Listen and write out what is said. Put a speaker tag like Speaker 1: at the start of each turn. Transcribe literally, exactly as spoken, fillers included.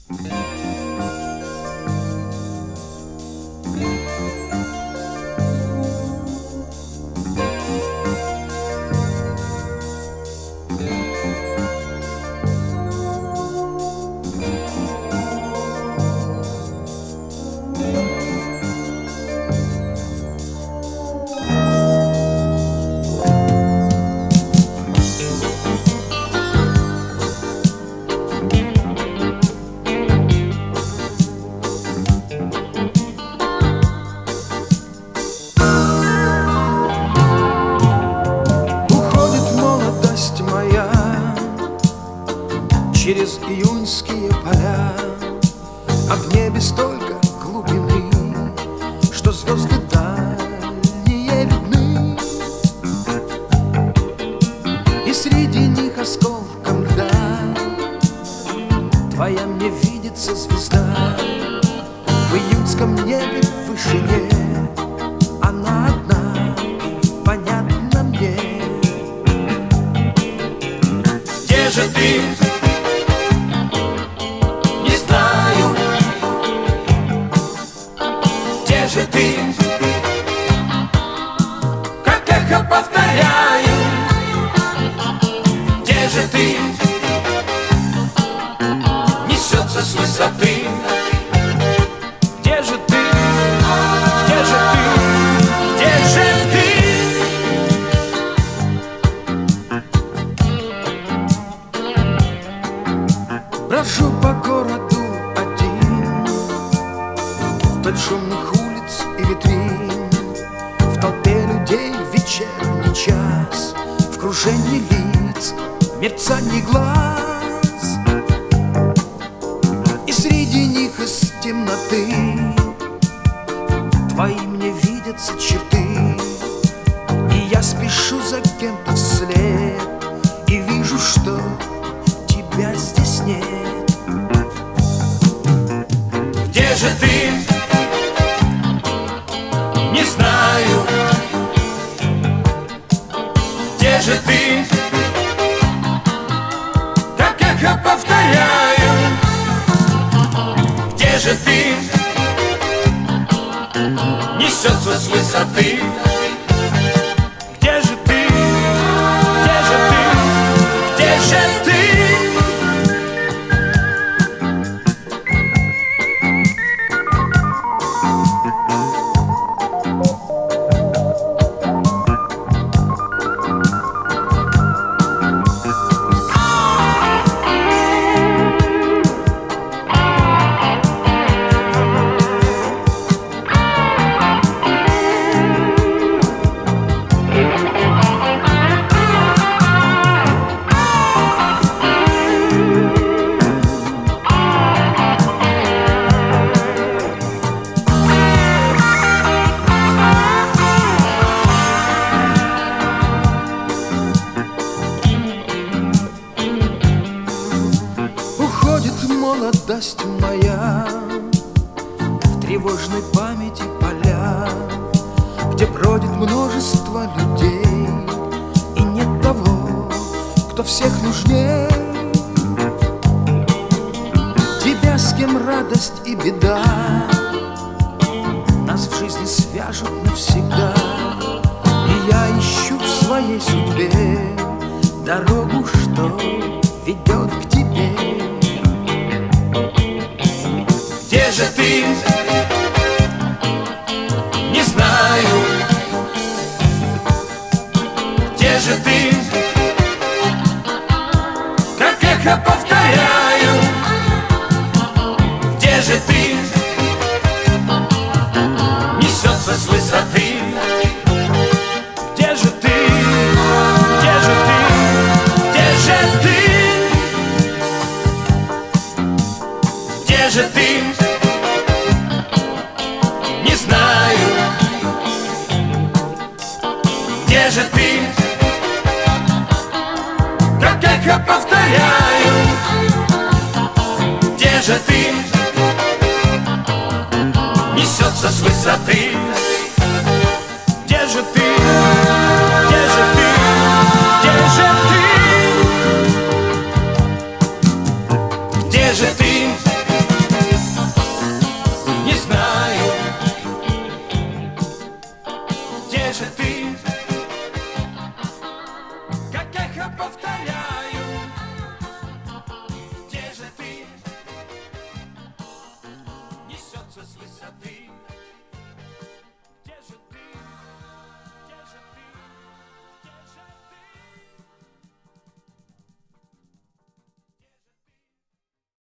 Speaker 1: Через июньские поля, а в небе столько глубины, что звезды дальние видны, и среди них осколком льда твоя мне видится звезда. В июньском небе в вышине она одна, понятна мне. Где же ты? Где же ты? Как эхо повторяю. Где же ты? Несется с высоты. Где же ты? Где же ты? Где же ты? Брожу по городу один, вдоль шумных улиц и витрин, в толпе людей в вечерний час, в кружении лиц, мерцании глаз, и среди них из темноты твои мне видятся черты, и я спешу за кем-то вслед и вижу, что тебя здесь нет. Где же ты? Не знаю. Где же ты? Как эхо повторяю. Где же ты? Несется с высоты. Где же ты? Где же ты? Где же ты? Молодость моя в тревожной памяти поля, где бродит множество людей, и нет того, кто всех нужней. Тебя, с кем радость и беда нас в жизни свяжут навсегда, и я ищу в своей судьбе дорогу, что ведет к тебе. Где же ты? Не знаю. Где же ты? Как эхо повторяю. Где же ты? Несется с высоты. Где же ты? Где же ты? Где же ты? Где же ты? Не знаю. Где же ты? Как эхо повторяю. Где же ты? Несется с высоты. Где же ты? Где же ты? Где же ты? Где же ты?
Speaker 2: где же ты?